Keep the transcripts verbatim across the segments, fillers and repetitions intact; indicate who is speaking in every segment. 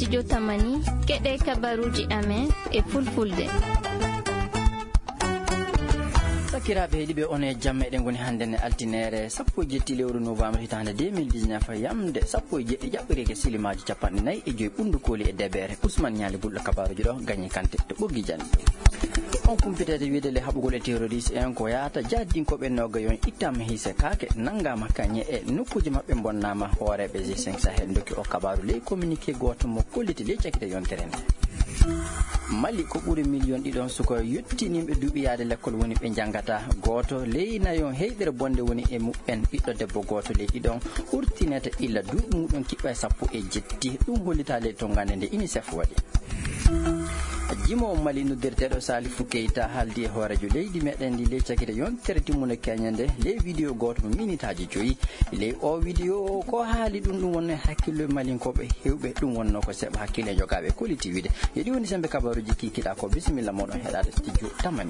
Speaker 1: studio Tamani keɗe kabaruji amen e fulfulde.
Speaker 2: Sakiraɓe heeɗiɓe on e jamma eɗen goni hande ne altinere sappo e jetti lewru novembre hitande deux mille dix-neuf yamde sappo e jeɗɗi ƴaɓɓireke silimaji capanɗe nayyi e joyi ɓundu kooli e debere Ousmane Niali Bulɗo kabaruji ɗo gagné kante to ɓoggi jande on kumpitede wiide le haɓugol e terroriste en ko yahata jaddinkoɓe nogayon ittama hiise kake nanggama kañe e nokkuji mabɓe bonnama hooreɓe G cinq Sahel dokki o kabaru ley communiqué goto mo kolliti ley cakite yontere nde. Mali ko ɓuri million ɗiɗon suko yettinimɓe duuɓi yaade l'école woni ɓe jangata goto ley nayon heyɗere bonde woni e muɓɓen ɓiɗɗo debbo goto ley ɗiɗon hurtineta illa duuɓi muɗum kiɓɓa e sappo e jetti ɗum hollita ley tongande nde UNICEF waɗi. Jimo Mali noddirteɗo Salifou Keita haaldi e hoorejo leydi meɗen ndi ley cakite yontere timmude keñande ley vidéo goto mo minitaji joyyi ley o vidéo ko haali ɗum ɗum wonno hakkille malinkoɓe hewɓe ɗum wonno ko seeɓa hakkille jogaɓe koliti wiide yeɗi woni sembe kabaruji kikiɗa ko bisimilla moɗon heɗade studio Tamani.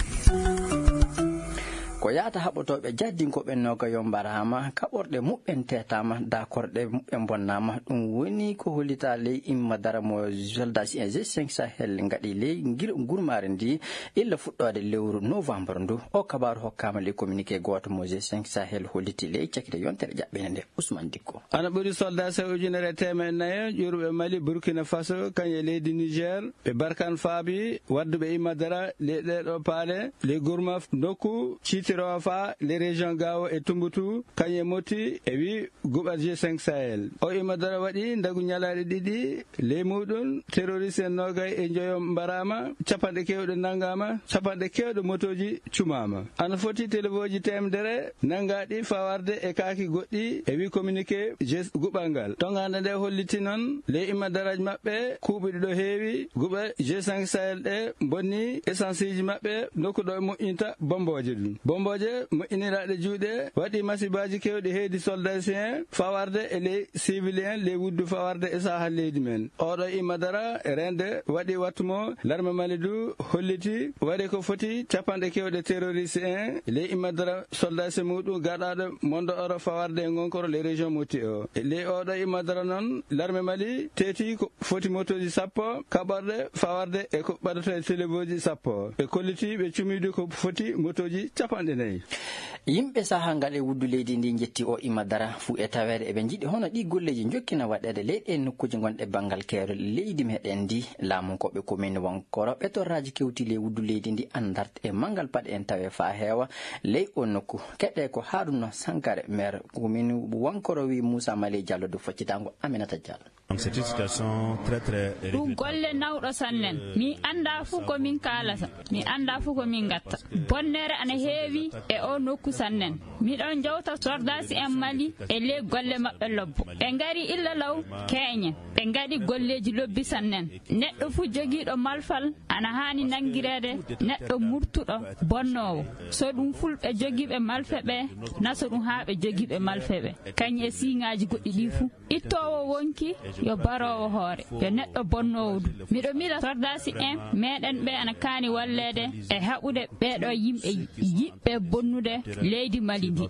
Speaker 2: Ko yaata haɓotoɓe jaddinkoɓe nogayon mbarama kaɓorɗe muɓɓen tetama dakorɗe muɓɓen bonnama ɗum woni ko hollita ley imma dara mo soldat en G cinq Sahel gaɗi ley gurmare ndi illa fuɗɗode lewru novembre ndu o kabaru hokkama ley communiqué goto mo G cinq Sahel holliti ley cakite yontere jaɓɓene nde Ousmane Dikko.
Speaker 3: Ana ɓuri soldat sa ujunere temen nayyo ƴurɓe Mali Burkina Faso kañe leydi Niger ɓe Barkan Faabi wadduɓe imma dara ley ɗeɗo paale ley gurma nokku Tirofa les régions Gao et Tumboutu kanye moti e wi guɓa G cinq Sahel o imadara waɗi ndagu ñalaɗe ɗiɗi ley muɗum terroriste en nogay e joyo mbarama capanɗe kewɗe nangama capanɗe kewɗe motoji cumama ana foti télévoji temdere nangaɗi fawarde e kaaki goɗɗi e wi communiqué guɓal ngal tongande nde holliti noon ley imadaraji maɓɓe kuuɓiɗi ɗo heewi guɓa G cinq Sahel ɗe bonni essence ji maɓɓe nokkuɗo e moƴƴinta bomboje ɗum bomboje moƴƴiniraɗe juuɗe waɗi masibaji kewɗi heedi soldacien fawarde e ley civilien ley wuddu fawarde e sahal leydi men oɗo imadara rende waɗi wattumo l'armée Mali du holliti waɗi ko foti capanɗe kewɗe terroriste en ley imadara soldacien muɗum gaɗaɗo mondo oro fawarde e gonkoro les régions moti o ley oɗo imadara noon l'armée Mali teeti ko foti motoji sappo kaɓorɗe fawarde e ko ɓaɗato e télévoji sappo ɓe kolliti ɓe cumidu ko foti motoji capanɗe nayyi.
Speaker 2: Yimɓe saha ngal e wuddu leydi ndi jetti o imma dara fuu e tawede eɓe jiiɗi hono ɗi golleji jokkina waɗede leyɗe nokkuji gonɗe banggal keero leydi meɗen ndi laamunkoɓe commune wankoro ɓe torraji kewti ley wuddu leydi ndi andarte e mangal paɗe en tawe fa heewa ley o nokku keɗe ko Harouna Sankare maire commune wankoro wi Moussa Mali Diallo do foccitango Aminata Diallo.
Speaker 4: Donc c'est une situation très très
Speaker 5: ɗum golle nawɗo sannen mi anda fuu komin kalata mi anda fuu komin gatta bonnere ana heewi e o nokku sannen miɗon jawta sordasi en Mali e ley golle maɓɓe lobbo ɓe ngari illa law keñen ɓe ngaɗi golleji lobbi sannen neɗɗo fuu jogiiɗo malfal ana hani nangirede neɗɗo murtuɗo bonnowo so ɗum fulɓe jogiiɓe malfe ɓe naso ɗum ha ɓe jogiiɓe malfe ɓe kañ e siŋaji goɗɗi ɗi fuu ittowo wonki yo barowo hoore yo neɗɗo bonnowo ɗum miɗo miɗa sordasi en meɗen ɓe ana kaani wallede e haɓude ɓeɗo yimɓe yiɓɓe bonnude leydi Mali ndi.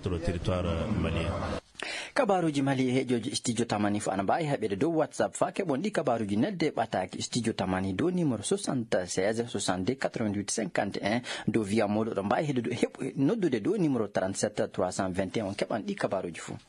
Speaker 2: Kabaruji Mali e heejoji studio Tamani fu ana mbawi haɓede dow WhatsApp fa keɓon ɗi kabaruji nelde ɓataki studio Tamani dow numéro soixante-seize soixante-deux quatre-vingt-huit cinquante et un dow wiya moɗo ɗo mbawi heedude heɓ noddude dow numéro trente-sept trois cent vingt et un on keɓan ɗi kabaruji fu.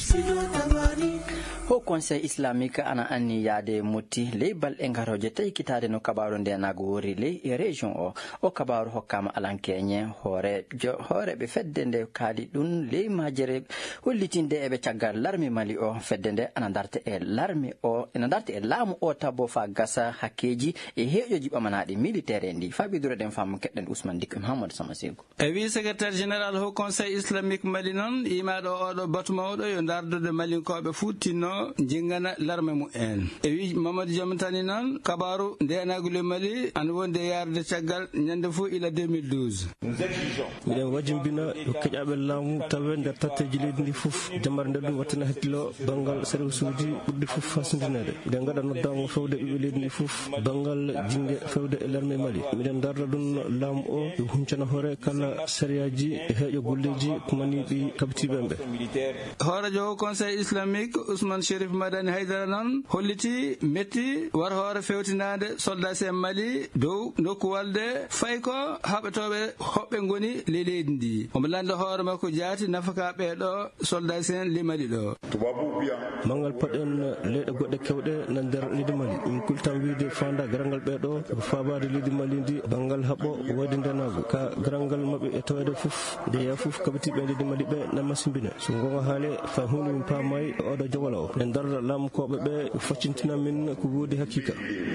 Speaker 2: Haut Conseil islamique ana anni yaade motti ley balɗe garoje tawi kitade no kabaru ndenago wori ley e région o o kabaru hokkama alankeñe hoore hooreɓe fedde nde kaali ɗum ley majere hollitinde eɓe caggal l'armée Mali o fedde nde ana darta e l'armée o ena darta e laamu o tabbo fa gasa hakkeji e heeƴoji ɓamanaɗi militaire ndi faɓidureɗen fammu keɗɗen Ousmane Dikko Mahamadou Samasego
Speaker 3: e wi secrétaire général Haut Conseil islamique Mali noon imaɗo oɗo bato mawɗo yo dardude malinkoɓe fuu tinno jingana l'armée mu'en e wi Mamadou Diamatani noon kabaru ndenagu le Mali ana wonde yarde caggal ñande fuu ila deux mille douze
Speaker 6: miɗen wajimbina keƴaɓe laamu tawe nder tatteji leydi ndi fof jamar nde ɗo ɗum wattana hakkilo bangal service uji ɓurɗi fof fasindinede nde gaɗa noddango fewde ɓiɓe leydi ndi fof bangal jingue fewde e l'armée Mali miɗen darda ɗum laamu o e huncana hoore kala sériyaji e heeƴo golleji kumaniɗi kabtiɓen ɓe.
Speaker 3: hoorejo conseil islamique Ousmane Chérif Madani Haydara noon holliti metti war hoore fewtinade soldat en Mali dow nokku walde fay ko haɓetoɓe hoɓɓe goni le leydi ndi omo landa hoore makko jaati nafaka ɓeeɗo soldat en le Mali ɗo
Speaker 6: mangal paɗen leyɗe goɗɗe kewɗe na nder leydi Mali ɗum kultan wiide fanda garangal ɓeeɗo ko fabade leydi Mali ndi bangal haɓɓo wadi ndenago ka garangal mabɓe e tawede fof nde ya fof kabitiɓe leydi Mali ɓe na masimbina so gonga haale fa hunde min pamay oɗo jogala o en darda laamukoɓe ɓe faccintina min ko woodi hakkika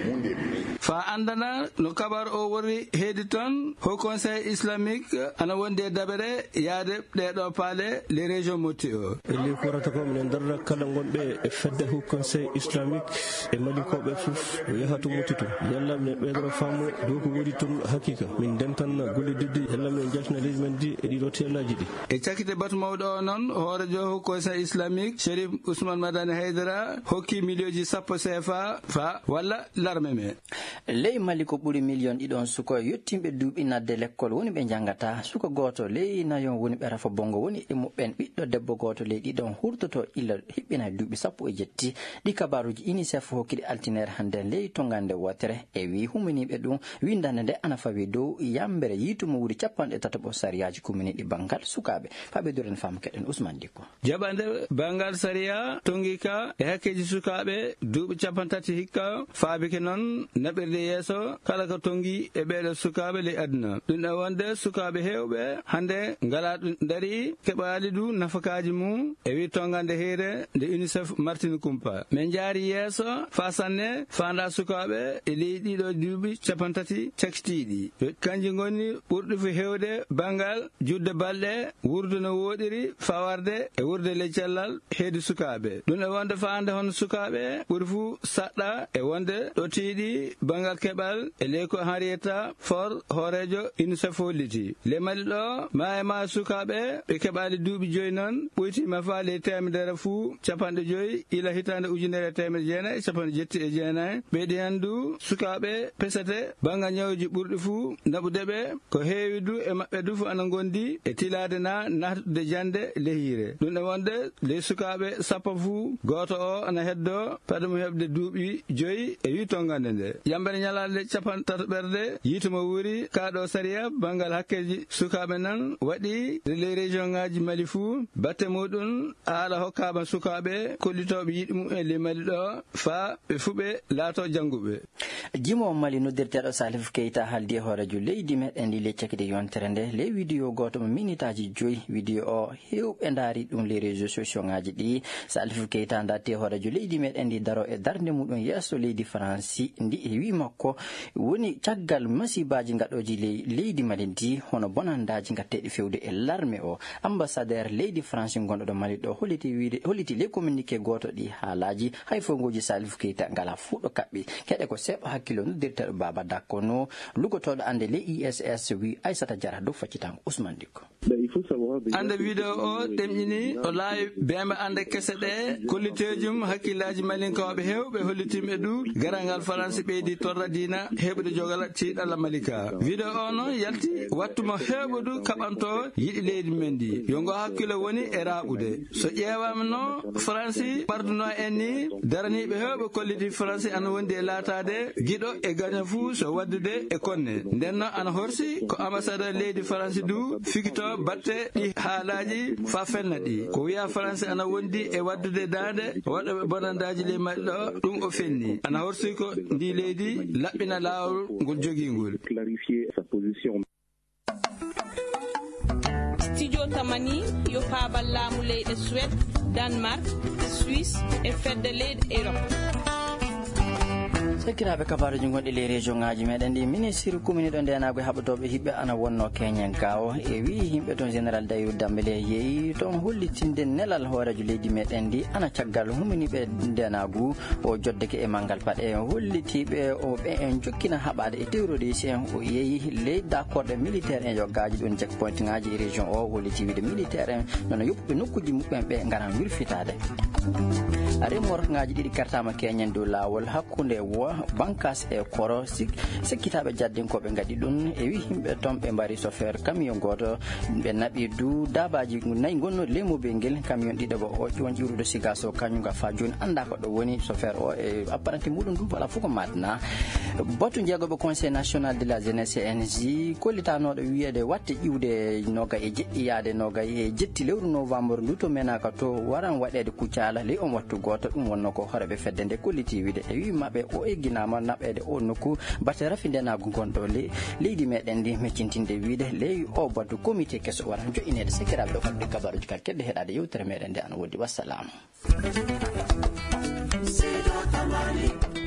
Speaker 3: fa andana no kabar o wori heedi ton haut conseil islamique ana wonde dabere yaade ɗeɗo paale les régions motti o
Speaker 6: eli ko warata ko minen darda kala gonɓe e fedde haut conseil islamique e malikoɓe fof yaha to motti to yalla minen ɓeydoro faamu dow ko woodi toon hakkika min dentan gollididde yalla minen jaltina leydi men ndi e ɗiɗo tellaji ɗi
Speaker 3: e cakkite batu mawɗo o noon hoorejo haut conseil islamique Chérif Ousmane Madani Haydara hokki milioji sappo C F A fa walla l'armée me
Speaker 2: ley Mali ko ɓuri million ɗiɗon suko yettimɓe duuɓi nadde l'école woni ɓe jangata suko goto ley nayon woni ɓe rafa bongo woni e muɓɓen ɓiɗɗo debbo goto ley ɗiɗon hurtoto illa hiɓɓina duuɓi sappo e jetti ɗi kabaruji UNICEF hokkiɗi altinere hande ley tongande wotere e wi huminiɓe ɗum windande nde ana fawi dow yambere yiitumo wuuri capanɗe tataɓo sariyaji kuminiɗi bangal sukaɓe faɓe duren fam keɗen Ousmane Dikko
Speaker 3: jaɓande bangal sariya tongi ka e hakkeji sukaɓe duuɓi capantati hikka faabike noon naɓirde yeeso kala ko tongi e ɓeɗo sukaɓe ley aduna ɗum ɗo wonde sukaɓe hewɓe hande ngala ɗum dari keɓali du nafakaji mum e wi tongande heere nde UNICEF Martin Kumpa min jaari yeeso fa sanne fanda sukaɓe e ley ɗiɗo duuɓi capantati caktiɗi kanji goni ɓurɗi fo hewde bangal judde balɗe wurde no woɗiri fawarde e wurde ley cellal heedi sukaɓe ɗum ɗo wonde fa hande hono sukaɓe ɓuuri fu saɗɗa e wonde ɗo tiiɗi bangal keɓal e ley ko Henrietta Fore hoorejo UNICEF holliti le Mali ɗo ma e ma sukaɓe ɓe keɓali duuɓi joyi noon ɓoytima fa ley temedere fuu capanɗe joyi ila hitande ujunere temedde jeenayi capanɗe jetti e jeenayi ɓeydi hen du sukaɓe pesete bangal ñawuji ɓurɗi fuu naɓudeɓe ko heewi du e maɓɓe du fu ana gondi e tilade na nattude jande lehire ɗum ɗo wonde ley sukaɓe sappo fuu goto o ana heddo paɗe mum heɓde duuɓi joyi e wi tongande nde yambere ñalade capan tato ɓerde yiituma wuuri kaɗo sariya bangal hakkeji sukaɓe nan waɗi les région ngaji Mali fuu batte muɗum haala hokkama sukaɓe kollitoɓe yiɗi mum e ley Mali ɗo fa ɓe fuɓe laato jangguɓe
Speaker 2: jimo Mali noddirteɗo Salif Keita haaldi e hoorejo leydi meɗen ndi le cakkide yontere nde ley vidéo goto mo minitaji joyi vidéo o hewɓe daari ɗum les réseaux sociaux ngaji ɗi Salif Keita datti e hoorejo leydi meɗen ndi daro e darde muɗum yesso leydi France ndi e wi makko woni caggal masibaji gaɗoji ley leydi Mali ndi hono bonandaji gatteɗi fewde e l'armée o ambassadeur leydi France gonɗo ɗo Mali ɗo holliti wiide holliti les communiqué goto ɗi haalaji hay fongoji Salif Keita ngala fuɗɗo kaɓɓi keɗe ko seɓɓa hakkilo noddirteɗo Baba Dakkono lugotoɗo ande le I S S wi Aissata Diarra dow faccitango Ousmane Dikko
Speaker 3: ande vidéo o ɗemƴini o laawi bembe ande kese ɗe kollitejum hakkillaji malinkoɓe hewɓe hollitiɓe ɗu garangal France ɓeydi torra dina heɓude jogala tiiɗalla Malika vidéo o noon yalti wattuma hewɓe ɗu kaɓanto yiɗi leydi men ndi yongo hakkilo woni e raɓude so ƴeewama no France ɓarduno en ni daraniɓe hewɓe kolliti France ana wondi e laatade giɗo e gaña fuu so waddude e konne nden noon ana horsi ko ambassadeur leydi France du fikito batte ɗi haalaji fa fenna ɗi ko wiya France ana wondi e waddude dande waɗoɓe bonandaji ley Mali ɗo ɗum o fenni ana horsi ko ndi leydi laɓɓina lawol ngol jogingol
Speaker 7: studio tamani yo paabal laamu leyɗe Suède Danemark Suisse e fedde leyɗe Europe
Speaker 2: sekiraɓe kabaruji gonɗi le région ngaji meɗen ndi ministre commune ɗo ndenago haɓatoɓe hiɓɓe ana wonno Kenya gawo e wi himɓe toon général Dayrou Dambélé yeeyi toon hollitinde nelal hoorejo leydi meɗen ndi ana caggal huminiɓe ndenagu o joddeke e manggal paɗe hollitiɓe o ɓe en jokkina haɓade e terroriste o yeeyi leydi accorde militaire en joggaji ɗon check point ngaji e région o holliti wiide militaire en nono yoppuɓe nokkuji muɓɓen ɓe garan wirfitade remor ngaji ɗiɗi kartama Kenya dow lawol hakkude wo bankas e koro sekkitaɓe jaddinkoɓe gaɗi ɗum e wi himɓe toon ɓe mbari chauffeur camion goto ɓe naɓi du dabaji nayyi gonno lemoɓe ngel camion ɗiɗo o ƴon ƴiwrude sigaso kañum ga fa joni anda ko ɗo woni chauffeur o e apparenté muɗum ɗum wala fof ko madna batu jeegoɓe conseil national de la jeunesse C N J kollitanoɗo wiyede watte ƴiwde noga e jeɗɗi yaade noga e jetti lewru novembre ndu to menaka to waran waɗede kuccala ley on wattu goto ɗum wonno ko horeɓe fedde nde kolliti wiide e wi mabɓe o egginama naɓede o nokku batte rafi ndenago gonɗo le leydi meɗen ndi meccintinde wiide ley o batu comité keso wara joƴinede sekiraɓe ɗo fadde kabaruji kal kedde heɗade yewtere meɗen nde ana woddi wassalamu.